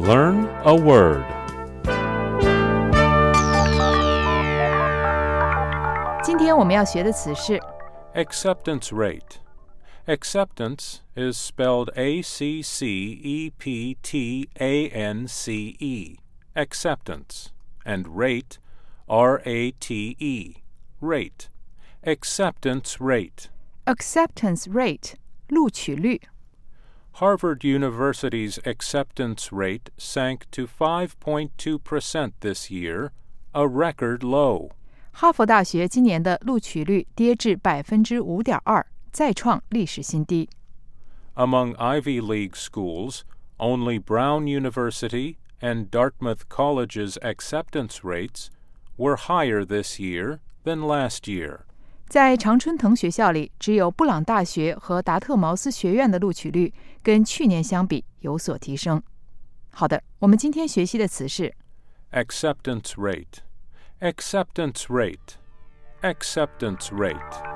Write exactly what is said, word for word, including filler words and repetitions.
Learn a word. 今天我们要学的词是 Acceptance rate. Acceptance is spelled A C C E P T A N C E, acceptance, and rate, R A T E, rate, acceptance rate. acceptance rate 录取率。 Harvard University's acceptance rate sank to five point two percent this year, a record low. 哈佛大学今年的录取率跌至 百分之五点二， 再创历史新低。 Among Ivy League schools, only Brown University and Dartmouth College's acceptance rates were higher this year than last year. 在常春藤学校里，只有布朗大学和达特茅斯学院的录取率跟去年相比有所提升。好的，我们今天学习的词是 Acceptance rate. Acceptance rate. Acceptance rate.